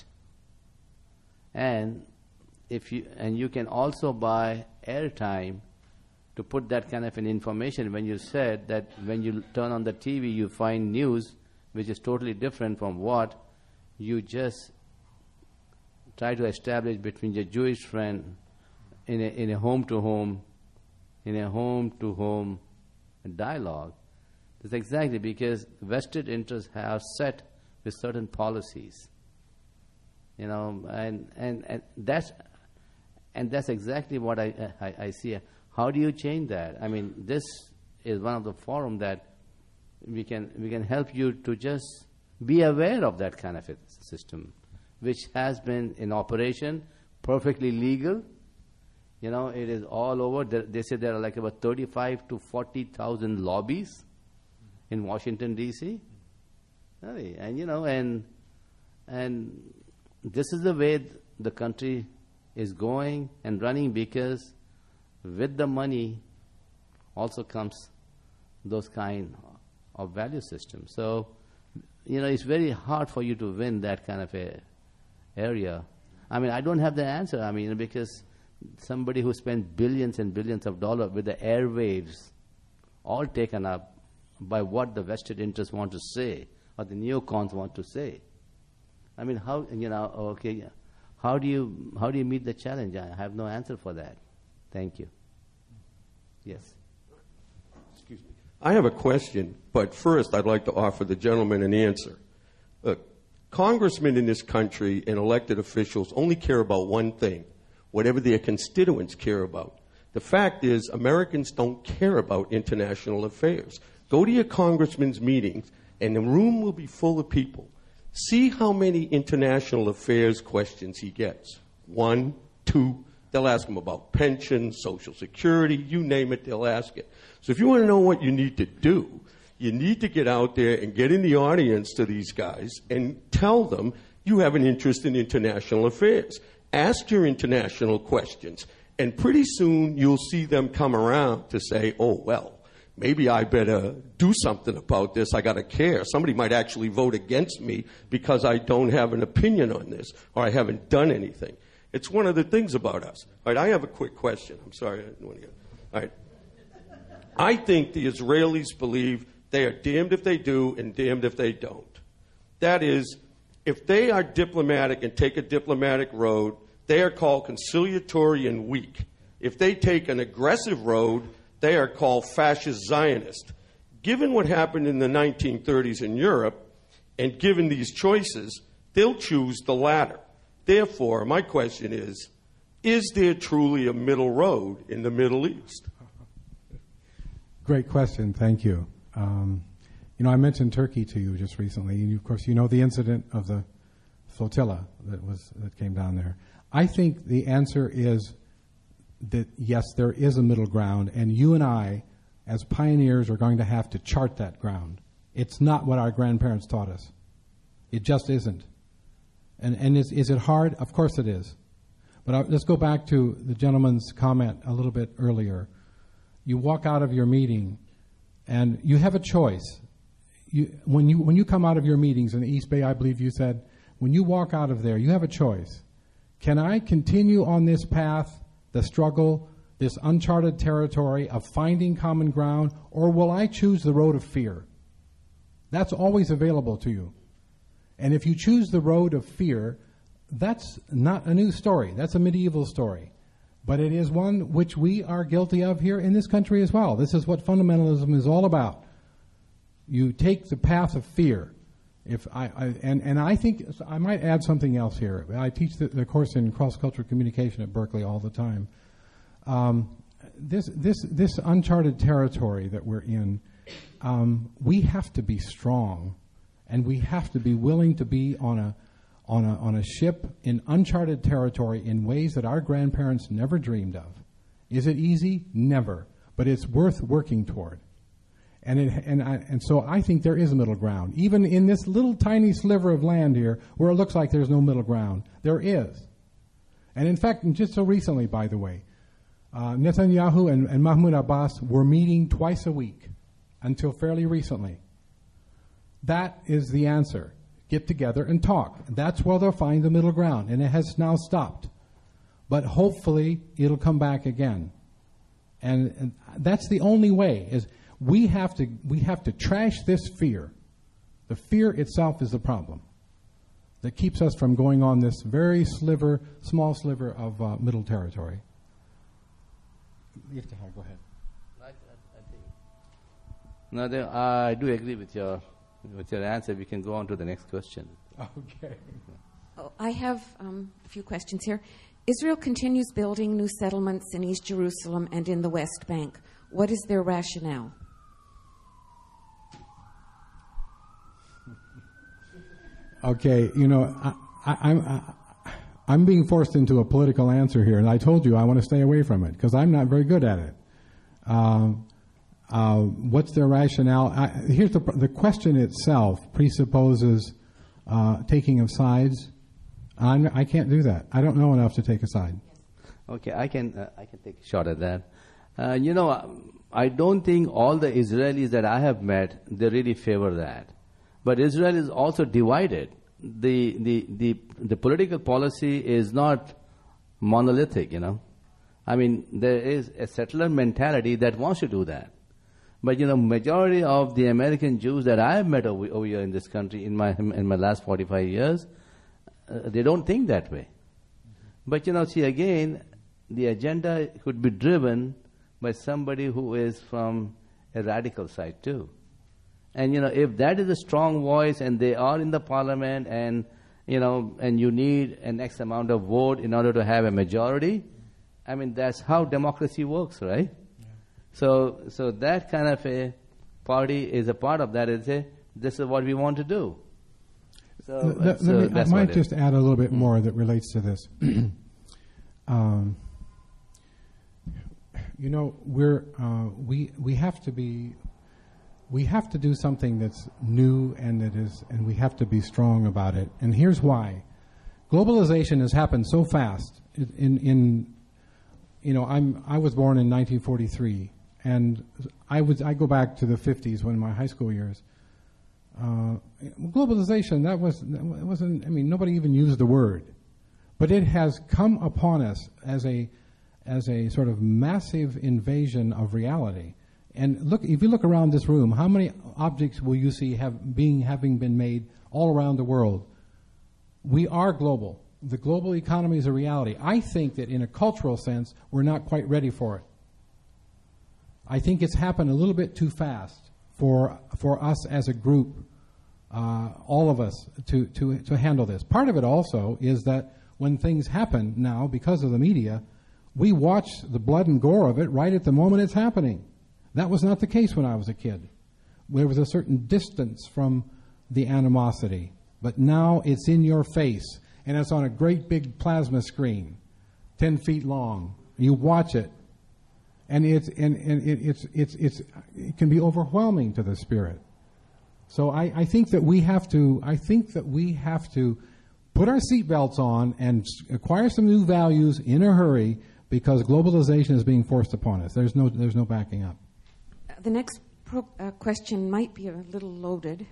And you can also buy airtime to put that kind of an information. When you said that when you turn on the TV, you find news which is totally different from what you just try to establish between your Jewish friend in a home-to-home dialogue. That's exactly because vested interests have set with certain policies. You know, and that's exactly what I see. How do you change that? I mean, this is one of the forums that we can help you to just be aware of that kind of a system, which has been in operation, perfectly legal. You know, it is all over. They say there are like about 35 to 40,000 lobbies in Washington, D.C. And, you know, and this is the way the country is going and running, because with the money also comes those kind of value systems. So, you know, it's very hard for you to win that kind of a area. I mean, I don't have the answer. I mean, because somebody who spent billions and billions of dollars with the airwaves all taken up by what the vested interests want to say or the neocons want to say. I mean, how, you know, okay, how do you meet the challenge? I have no answer for that. Thank you. Yes. Excuse me. I have a question, but first I'd like to offer the gentleman an answer. Congressmen in this country and elected officials only care about one thing, whatever their constituents care about. The fact is, Americans don't care about international affairs. Go to your congressman's meetings, and the room will be full of people. See how many international affairs questions he gets. 1, 2. They'll ask him about pensions, Social Security, you name it, they'll ask it. So if you want to know what you need to do, you need to get out there and get in the audience to these guys and tell them you have an interest in international affairs. Ask your international questions, and pretty soon you'll see them come around to say, oh, well, maybe I better do something about this. I got to care. Somebody might actually vote against me because I don't have an opinion on this or I haven't done anything. It's one of the things about us. All right, I have a quick question. I'm sorry. I didn't want to get. All right. I think the Israelis believe they are damned if they do and damned if they don't. That is, if they are diplomatic and take a diplomatic road, they are called conciliatory and weak. If they take an aggressive road, they are called fascist Zionist. Given what happened in the 1930s in Europe, and given these choices, they'll choose the latter. Therefore, my question is there truly a middle road in the Middle East? Great question. Thank you. I mentioned Turkey to you just recently, and of course, you know the incident of the flotilla that came down there. I think the answer is that yes, there is a middle ground, and you and I, as pioneers, are going to have to chart that ground. It's not what our grandparents taught us. It just isn't. And is it hard? Of course it is. But let's go back to the gentleman's comment a little bit earlier. You walk out of your meeting, and you have a choice. When you come out of your meetings in the East Bay, I believe you said, when you walk out of there, you have a choice. Can I continue on this path, the struggle, this uncharted territory of finding common ground, or will I choose the road of fear? That's always available to you. And if you choose the road of fear, that's not a new story. That's a medieval story. But it is one which we are guilty of here in this country as well. This is what fundamentalism is all about. You take the path of fear. And I think I might add something else here. I teach the course in cross-cultural communication at Berkeley all the time. This uncharted territory that we're in, we have to be strong, and we have to be willing to be on a ship in uncharted territory in ways that our grandparents never dreamed of. Is it easy? Never. But it's worth working toward. And so I think there is a middle ground. Even in this little tiny sliver of land here, where it looks like there's no middle ground, there is. And in fact, just so recently, by the way, Netanyahu and Mahmoud Abbas were meeting twice a week until fairly recently. That is the answer. Get together and talk. That's where they'll find the middle ground, and it has now stopped. But hopefully it'll come back again. And that's the only way, is we have to trash this fear. The fear itself is the problem that keeps us from going on this very small sliver of middle territory. Go ahead. No, I do agree with your answer. We can go on to the next question. Okay. Oh, I have a few questions here. Israel continues building new settlements in East Jerusalem and in the West Bank. What is their rationale? Okay, I'm being forced into a political answer here, and I told you I want to stay away from it because I'm not very good at it. What's their rationale? Here's the question itself presupposes taking of sides. I can't do that. I don't know enough to take a side. Okay, I can take a shot at that. I don't think all the Israelis that I have met, they really favor that. But Israel is also divided. The political policy is not monolithic, I mean, there is a settler mentality that wants to do that. But, majority of the American Jews that I have met over here in this country in my last 45 years, they don't think that way. But, see, again, the agenda could be driven by somebody who is from a radical side too. And, if that is a strong voice and they are in the parliament and and you need an X amount of vote in order to have a majority. I mean, that's how democracy works, right? Yeah. So that kind of a party is a part of that. This is what we want to do. I might just add a little bit more that relates to this. We have to do something that's new and we have to be strong about it. And here's why: globalization has happened so fast. I was born in 1943, and I go back to the 50s when my high school years. Globalization, it wasn't. I mean, nobody even used the word, but it has come upon us as a sort of massive invasion of reality. And look, if you look around this room, how many objects will you see having been made all around the world? We are global. The global economy is a reality. I think that in a cultural sense, we're not quite ready for it. I think it's happened a little bit too fast for us as a group, all of us, to handle this. Part of it also is that when things happen now, because of the media, we watch the blood and gore of it right at the moment it's happening. That was not the case when I was a kid. There was a certain distance from the animosity. But now it's in your face, and it's on a great big plasma screen, 10 feet long. You watch it, and it can be overwhelming to the spirit. So I think that we have to put our seatbelts on and acquire some new values in a hurry, because globalization is being forced upon us. There's no backing up. The next question might be a little loaded.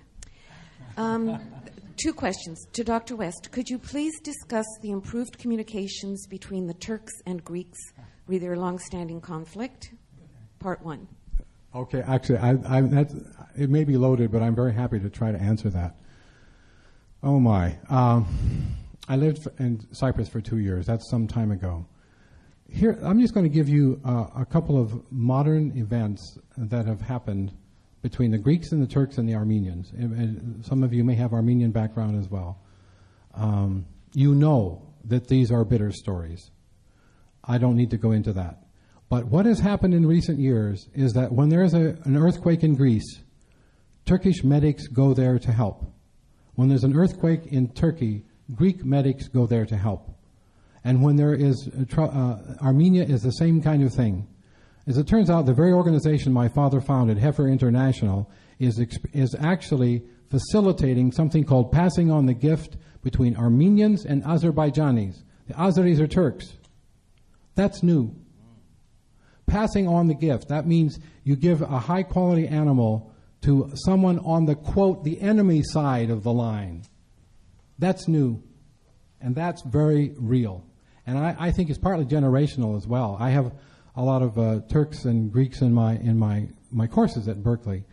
Two questions. To Dr. West, could you please discuss the improved communications between the Turks and Greeks with their long-standing conflict? Part one. Okay, actually, it may be loaded, but I'm very happy to try to answer that. Oh my. I lived in Cyprus for 2 years. That's some time ago. Here, I'm just going to give you a couple of modern events that have happened between the Greeks and the Turks and the Armenians. And some of you may have Armenian background as well. You know that these are bitter stories. I don't need to go into that. But what has happened in recent years is that when there is an earthquake in Greece, Turkish medics go there to help. When there's an earthquake in Turkey, Greek medics go there to help. And when there is, Armenia is the same kind of thing. As it turns out, the very organization my father founded, Heifer International, is actually facilitating something called passing on the gift between Armenians and Azerbaijanis. The Azeris are Turks. That's new. Passing on the gift. That means you give a high-quality animal to someone on the, quote, the enemy side of the line. That's new. And that's very real. And I think it's partly generational as well. I have a lot of Turks and Greeks in my courses at Berkeley.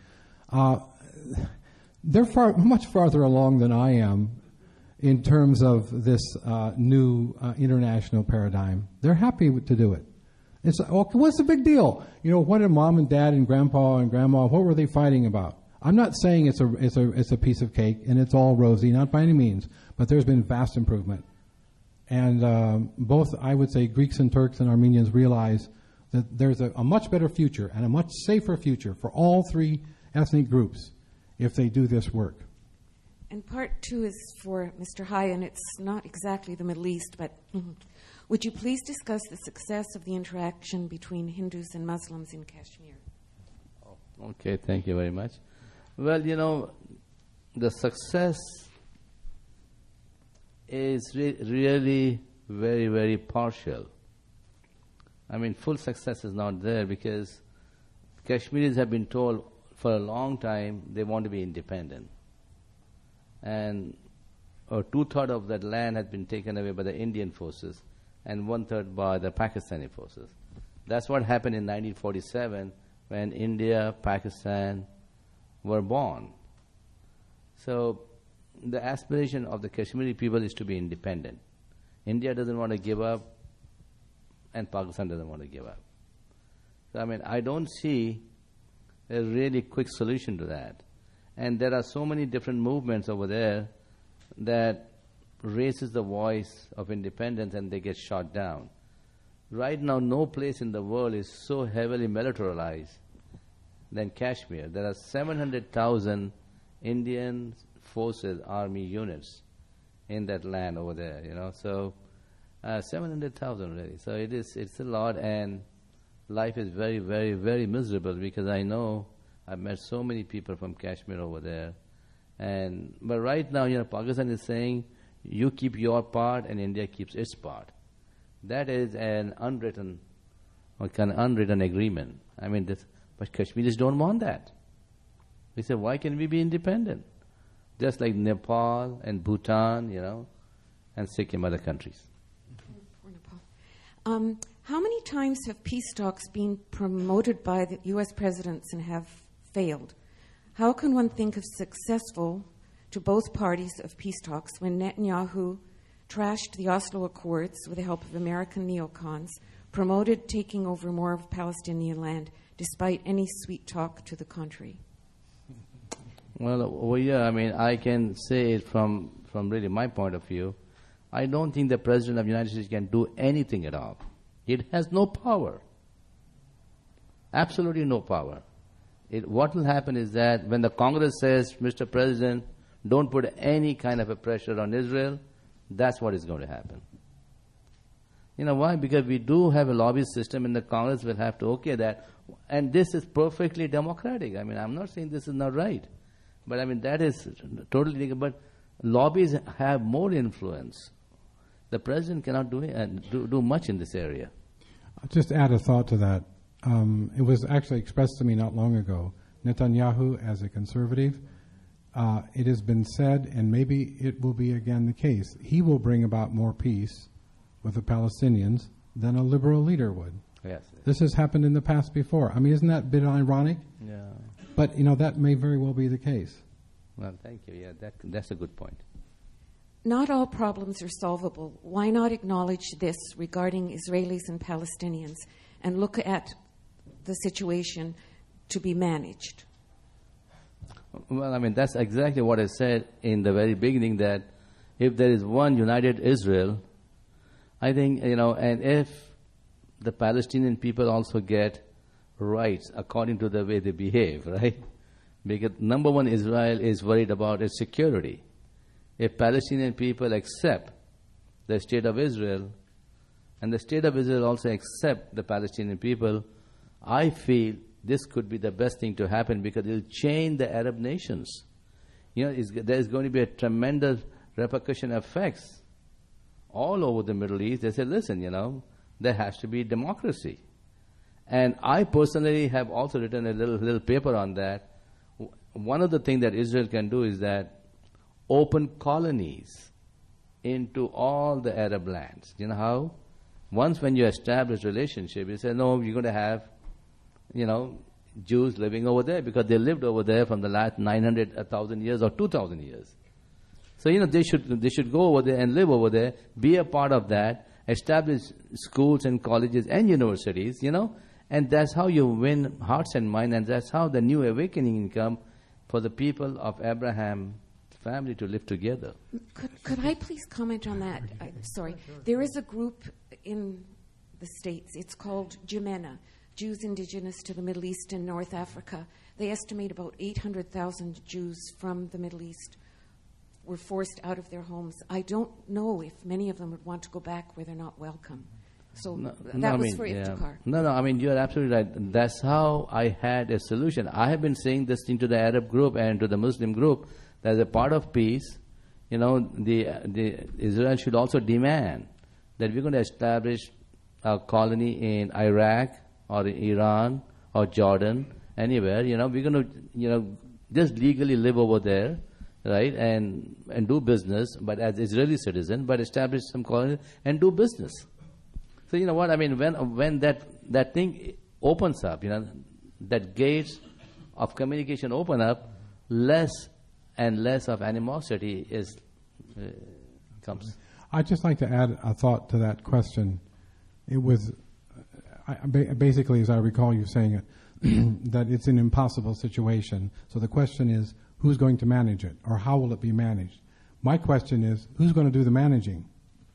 They're much farther along than I am in terms of this new international paradigm. They're happy to do it. It's what's the big deal? What did mom and dad and grandpa and grandma? What were they fighting about? I'm not saying it's a piece of cake and it's all rosy, not by any means. But there's been vast improvement. And both, I would say, Greeks and Turks and Armenians realize that there's a much better future and a much safer future for all three ethnic groups if they do this work. And part two is for Mr. Hai, and it's not exactly the Middle East, but would you please discuss the success of the interaction between Hindus and Muslims in Kashmir? Okay, thank you very much. Well, the success is really very, very partial. I mean, full success is not there because Kashmiris have been told for a long time they want to be independent. And 2/3 of that land has been taken away by the Indian forces and 1/3 by the Pakistani forces. That's what happened in 1947 when India, Pakistan were born. So the aspiration of the Kashmiri people is to be independent. India doesn't want to give up, and Pakistan doesn't want to give up. So, I mean, I don't see a really quick solution to that. And there are so many different movements over there that raises the voice of independence and they get shot down. Right now, no place in the world is so heavily militarized than Kashmir. There are 700,000 Indian forces, army units in that land over there, So 700,000 really. So it's a lot, and life is very, very, very miserable because I know I've met so many people from Kashmir over there. But right now, Pakistan is saying, you keep your part and India keeps its part. That is an unwritten agreement. But Kashmiris don't want that. They say, why can we be independent? Just like Nepal and Bhutan, and Sikkim, other countries. How many times have peace talks been promoted by the U.S. presidents and have failed? How can one think of successful to both parties of peace talks when Netanyahu trashed the Oslo Accords with the help of American neocons, promoted taking over more of Palestinian land, despite any sweet talk to the contrary? Well, yeah, I can say it from really my point of view. I don't think the President of the United States can do anything at all. It has no power. Absolutely no power. What will happen is that when the Congress says, Mr. President, don't put any kind of a pressure on Israel, that's what is going to happen. You know why? Because we do have a lobby system and the Congress will have to okay that. And this is perfectly democratic. I'm not saying this is not right. But that is totally legal. But lobbies have more influence. The President cannot do much in this area. I'll just add a thought to that. It was actually expressed to me not long ago. Netanyahu, as a conservative, it has been said, and maybe it will be again the case, he will bring about more peace with the Palestinians than a liberal leader would. Yes. This has happened in the past before. Isn't that a bit ironic? Yeah. But, that may very well be the case. Well, thank you. Yeah, that's a good point. Not all problems are solvable. Why not acknowledge this regarding Israelis and Palestinians and look at the situation to be managed? Well, that's exactly what I said in the very beginning, that if there is one united Israel, I think, and if the Palestinian people also get rights according to the way they behave, right? Because number one, Israel is worried about its security. If Palestinian people accept the state of Israel, and the state of Israel also accept the Palestinian people, I feel this could be the best thing to happen because it will change the Arab nations. There is going to be a tremendous repercussion effects all over the Middle East. They say, listen, there has to be democracy. And I personally have also written a little paper on that. One of the things that Israel can do is that open colonies into all the Arab lands. You know how? Once when you establish relationship, you say, no, you're going to have, Jews living over there because they lived over there from the last 900, 1,000 years or 2,000 years. So, they should go over there and live over there, be a part of that, establish schools and colleges and universities, and that's how you win hearts and minds, and that's how the new awakening come for the people of Abraham family to live together. Could I please comment on that? Sorry. There is a group in the States. It's called Jemena, Jews indigenous to the Middle East and North Africa. They estimate about 800,000 Jews from the Middle East were forced out of their homes. I don't know if many of them would want to go back where they're not welcome. So that was for Iftikhar. No, you're absolutely right. That's how I had a solution. I have been saying this thing to the Arab group and to the Muslim group that as a part of peace, the Israel should also demand that we're going to establish a colony in Iraq or in Iran or Jordan, anywhere. We're going to, just legally live over there, right, and do business, but as Israeli citizen, but establish some colony and do business. So you know what, when that thing opens up, that gates of communication open up, less and less of animosity comes. I'd just like to add a thought to that question. It was, basically, as I recall you saying it, that it's an impossible situation. So the question is, who's going to manage it, or how will it be managed? My question is, who's going to do the managing?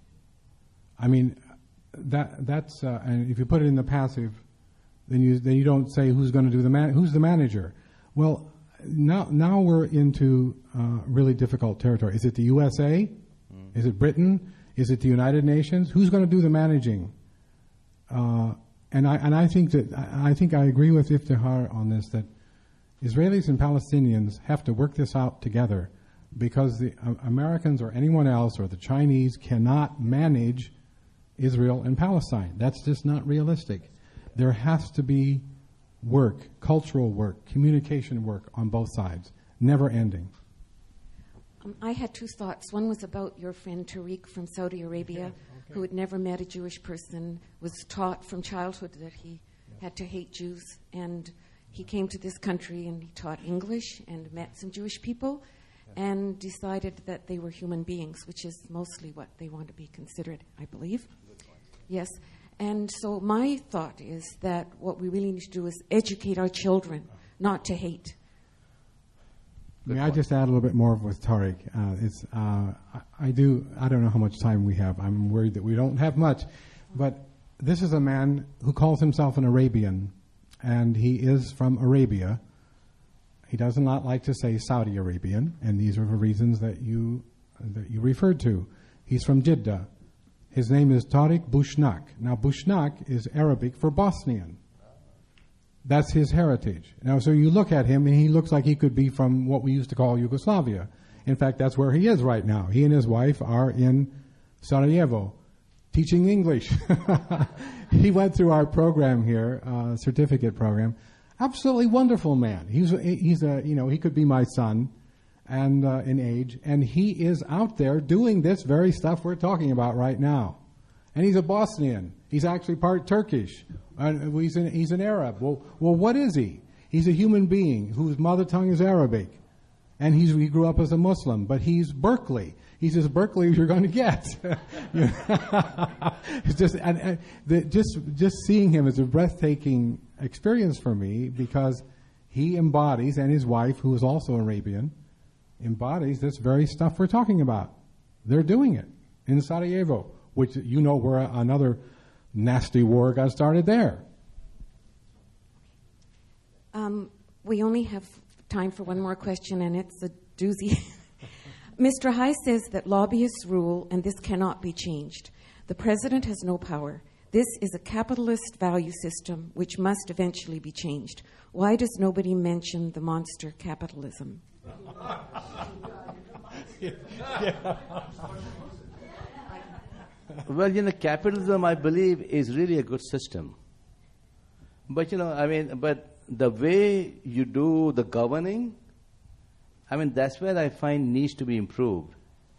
I mean, that's and if you put it in the passive, then you don't say who's going to do who's the manager. Well, now we're into really difficult territory. Is it the USA? Is it Britain? Is it the United Nations? Who's going to do the managing? And I think I agree with Iftihar on this, that Israelis and Palestinians have to work this out together, because the Americans or anyone else or the Chinese cannot manage Israel and Palestine. That's just not realistic. There has to be work, cultural work, communication work on both sides, never ending. I had two thoughts. One was about your friend Tariq from Saudi Arabia, who had never met a Jewish person, was taught from childhood that he had to hate Jews, and he came to this country and he taught English and met some Jewish people and decided that they were human beings, which is mostly what they want to be considered, I believe. Yes. And so my thought is that what we really need to do is educate our children not to hate. May I just add a little bit more with Tariq? I don't know how much time we have. I'm worried that we don't have much. But this is a man who calls himself an Arabian, and he is from Arabia. He does not like to say Saudi Arabian, and these are the reasons that you referred to. He's from Jeddah. His name is Tariq Bushnak. Now, Bushnak is Arabic for Bosnian. That's his heritage. Now, so you look at him, and he looks like he could be from what we used to call Yugoslavia. In fact, that's where he is right now. He and his wife are in Sarajevo teaching English. He went through our program here, certificate program. Absolutely wonderful man. He's he could be my son, and in age, and he is out there doing this very stuff we're talking about right now. And he's a Bosnian. He's actually part Turkish. He's an Arab. Well, what is he? He's a human being whose mother tongue is Arabic, and he grew up as a Muslim. But he's Berkeley. He's as Berkeley as you're going to get. It's just seeing him is a breathtaking experience for me, because he embodies, and his wife, who is also Arabian, embodies this very stuff we're talking about. They're doing it in Sarajevo, which where another nasty war got started there. We only have time for one more question, and it's a doozy. Mr. High says that lobbyists rule, and this cannot be changed. The president has no power. This is a capitalist value system which must eventually be changed. Why does nobody mention the monster capitalism? Well, capitalism, I believe, is really a good system. But, but the way you do the governing, that's where I find needs to be improved.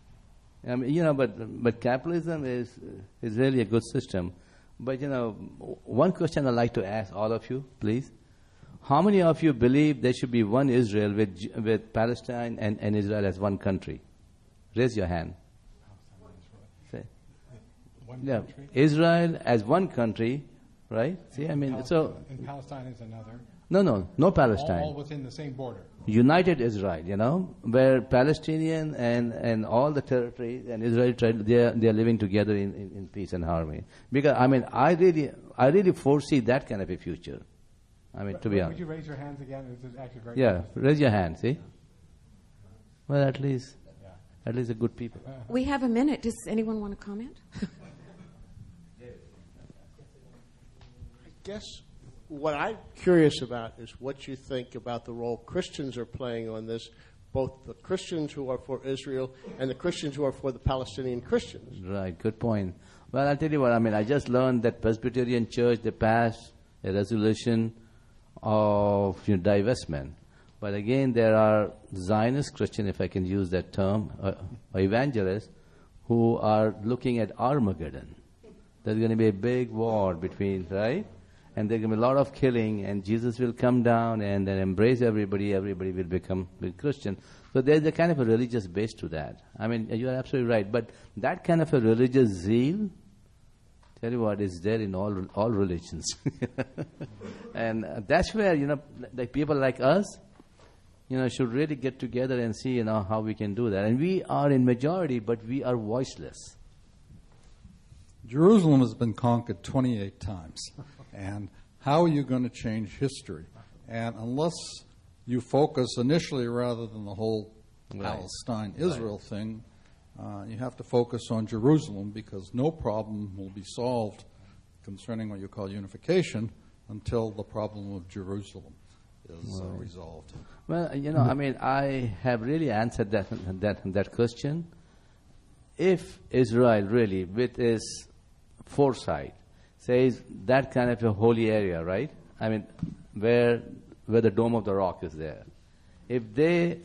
But capitalism is really a good system. But, one question I'd like to ask all of you, please. How many of you believe there should be one Israel with Palestine and Israel as one country? Raise your hand. Yeah, Israel as one country, right? See, so... And Palestine is another. No Palestine. All within the same border. United Israel, where Palestinian and all the territories and Israel, they are living together in peace and harmony. Because, I really foresee that kind of a future. To be honest. Would you raise your hands again? This is actually very nice. Raise your hand, see? Well, at least a good people. We have a minute. Does anyone want to comment? I guess what I'm curious about is what you think about the role Christians are playing on this, both the Christians who are for Israel and the Christians who are for the Palestinian Christians. Right, good point. Well, I'll tell you what, I just learned that Presbyterian Church, they passed a resolution of divestment. But again, there are Zionist Christians, if I can use that term, or evangelists, who are looking at Armageddon. There's going to be a big war between, right? And there's going to be a lot of killing, and Jesus will come down and then embrace everybody. Everybody will become Christian. So there's a kind of a religious base to that. You're absolutely right. But that kind of a religious zeal, tell you what, is there in all religions. And that's where, like people like us, should really get together and see, how we can do that. And we are in majority, but we are voiceless. Jerusalem has been conquered 28 times. And how are you going to change history? And unless you focus initially, rather than the whole Palestine-Israel thing, you have to focus on Jerusalem, because no problem will be solved concerning what you call unification until the problem of Jerusalem is resolved. Well, I have really answered that question. If Israel really, with its foresight, says that kind of a holy area, right? I mean, where the Dome of the Rock is there. If they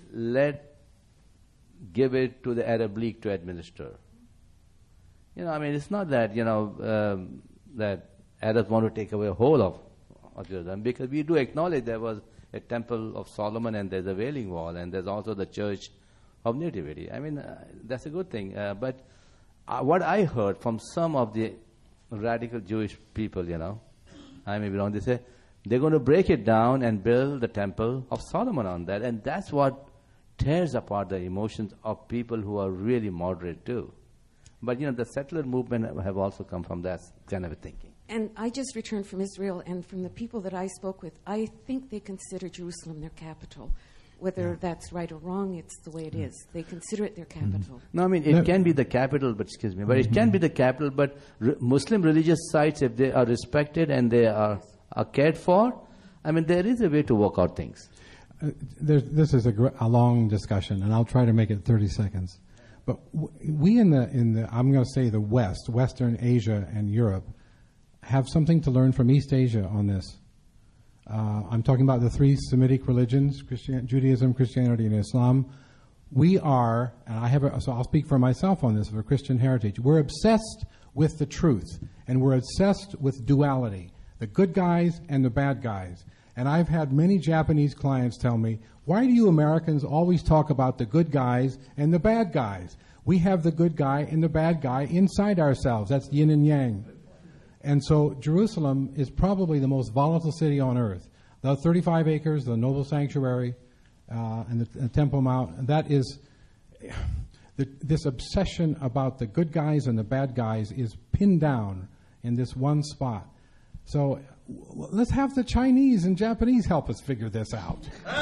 give it to the Arab League to administer, it's not that, that Arabs want to take away a whole of Jerusalem, because we do acknowledge there was a Temple of Solomon, and there's a Wailing Wall, and there's also the Church of Nativity. That's a good thing. But what I heard from some of the radical Jewish people, I may be wrong, they say they're going to break it down and build the Temple of Solomon on that. And that's what tears apart the emotions of people who are really moderate too. But, the settler movement have also come from that kind of a thinking. And I just returned from Israel, and from the people that I spoke with, I think they consider Jerusalem their capital. Whether that's right or wrong, it's the way it is. They consider it their capital. No, it can be the capital, but it can be the capital, but Muslim religious sites, if they are respected and they are cared for, there is a way to work out things. This is a long discussion, and I'll try to make it 30 seconds. But we in the I'm going to say the West, Western Asia and Europe, have something to learn from East Asia on this. I'm talking about the three Semitic religions, Judaism, Christianity, and Islam. We are, and so I'll speak for myself on this, for Christian heritage, we're obsessed with the truth, and we're obsessed with duality, the good guys and the bad guys. And I've had many Japanese clients tell me, why do you Americans always talk about the good guys and the bad guys? We have the good guy and the bad guy inside ourselves. That's yin and yang. And so Jerusalem is probably the most volatile city on earth. The 35 acres, the noble sanctuary, and the Temple Mount, that is, this obsession about the good guys and the bad guys is pinned down in this one spot. So let's have the Chinese and Japanese help us figure this out.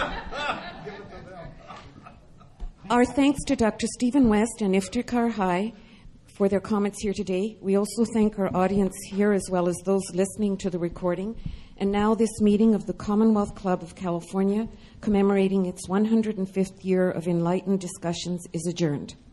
Our thanks to Dr. Stephen West and Iftikhar Hai for their comments here today. We also thank our audience here as well as those listening to the recording. And now this meeting of the Commonwealth Club of California, commemorating its 105th year of enlightened discussions, is adjourned.